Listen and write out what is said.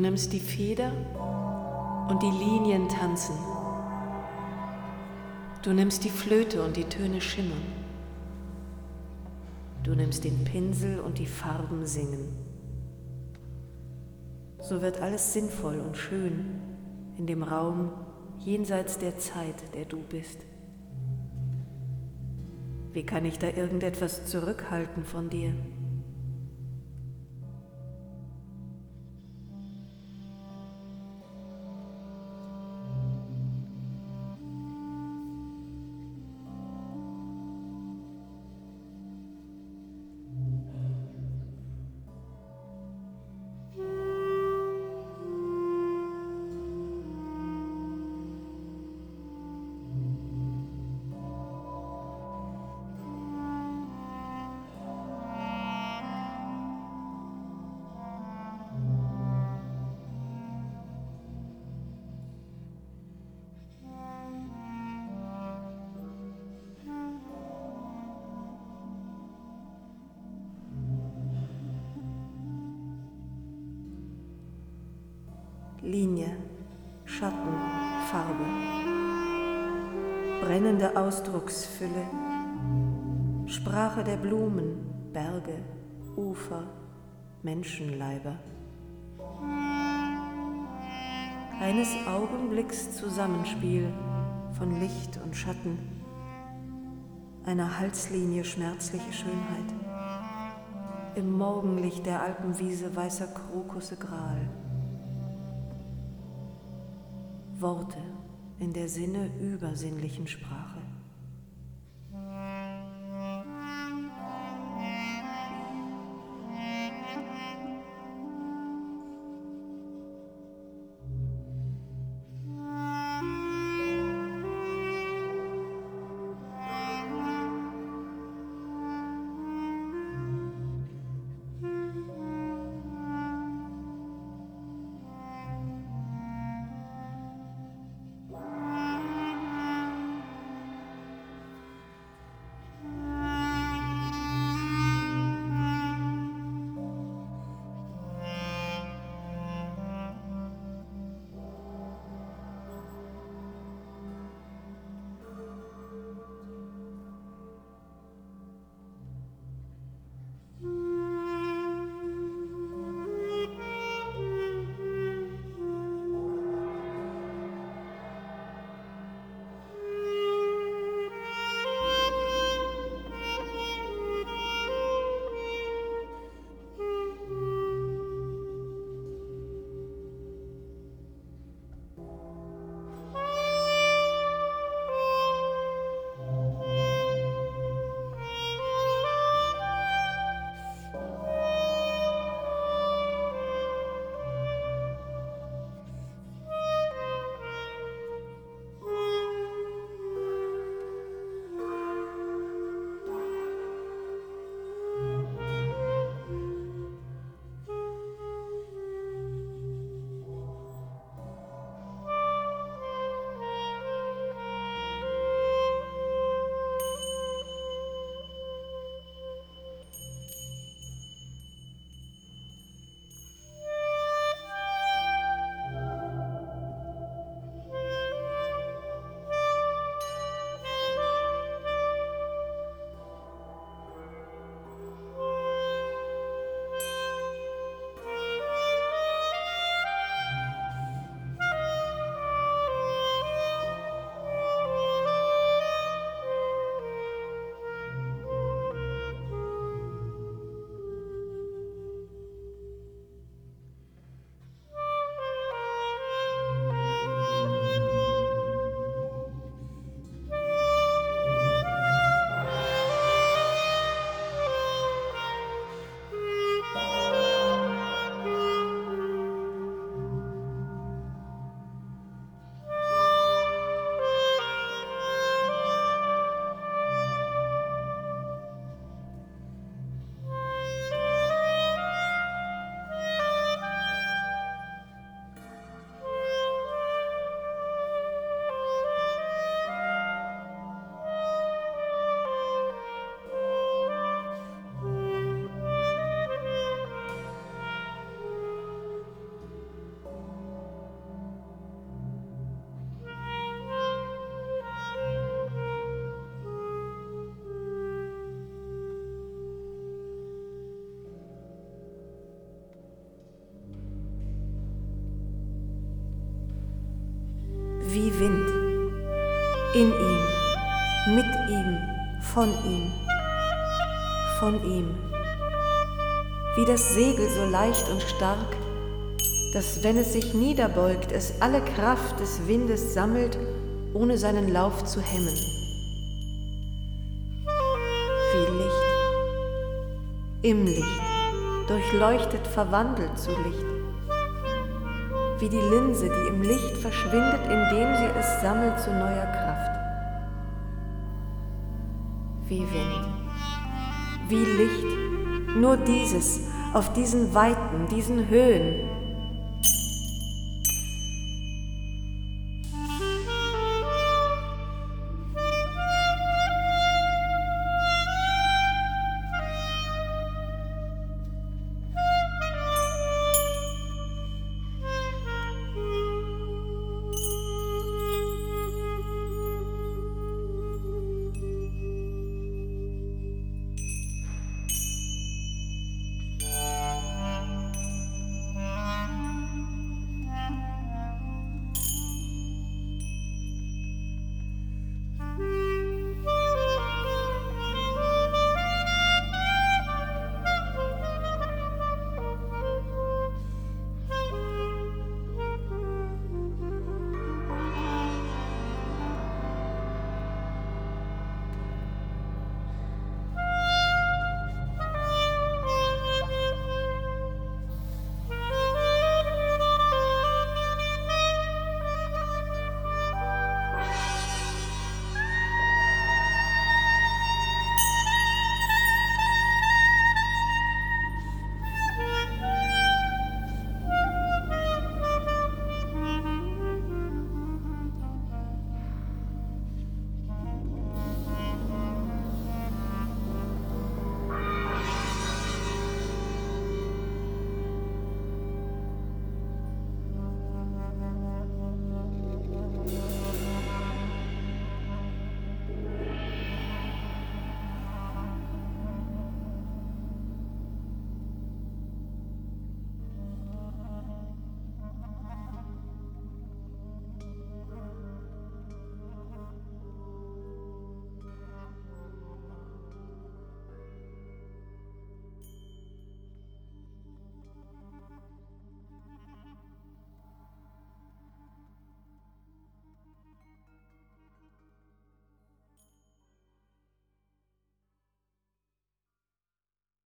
nimmst die Feder und die Linien tanzen. Du nimmst die Flöte und die Töne schimmern. Du nimmst den Pinsel und die Farben singen. So wird alles sinnvoll und schön in dem Raum jenseits der Zeit, der du bist. Wie kann ich da irgendetwas zurückhalten von dir? Linie, Schatten, Farbe, brennende Ausdrucksfülle, Sprache der Blumen, Berge, Ufer, Menschenleiber. Eines Augenblicks Zusammenspiel von Licht und Schatten, einer Halslinie schmerzliche Schönheit, im Morgenlicht der Alpenwiese weißer Krokusse Gral. Worte in der Sinne übersinnlichen Sprache. in ihm, mit ihm, von ihm, wie das Segel so leicht und stark, dass, wenn es sich niederbeugt, es alle Kraft des Windes sammelt, ohne seinen Lauf zu hemmen. Wie Licht, im Licht, durchleuchtet, verwandelt zu Licht. Wie die Linse, die im Licht verschwindet, indem sie es sammelt zu neuer Kraft. Wie Wind, wie Licht, nur dieses, auf diesen Weiten, diesen Höhen,